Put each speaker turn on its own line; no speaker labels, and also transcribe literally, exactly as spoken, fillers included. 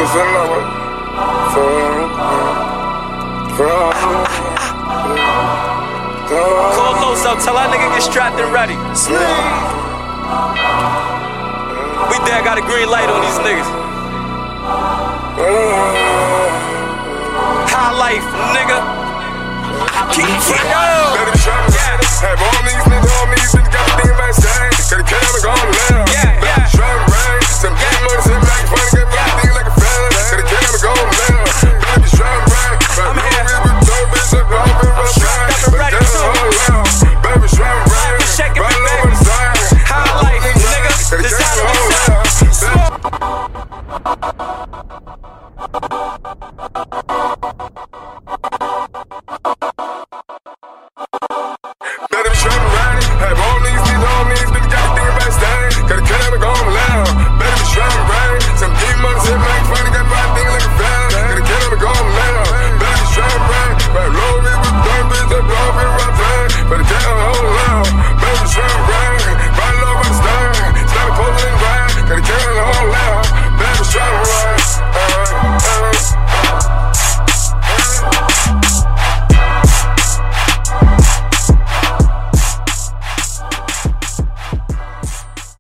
Call Los up, tell that nigga get strapped and ready. We there, got a green light on these niggas. High life, nigga. Keep it up.
Have all these niggas on me, niggas got the thing backstage. Gotta carry on and go on left.